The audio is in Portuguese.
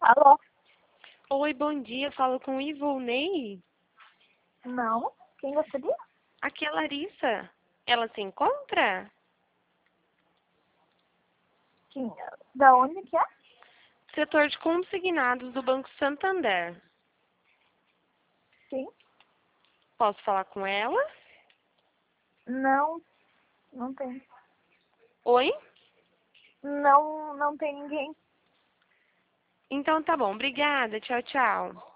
Alô? Oi, bom dia. Falo com o Ivonei. Não? Quem gostaria? Aqui é a Larissa. Ela se encontra? Quem? Da onde que é? Setor de consignados do Banco Santander. Sim? Posso falar com ela? Não, não tem. Oi? Não, não tem ninguém. Então tá bom. Obrigada. Tchau, tchau.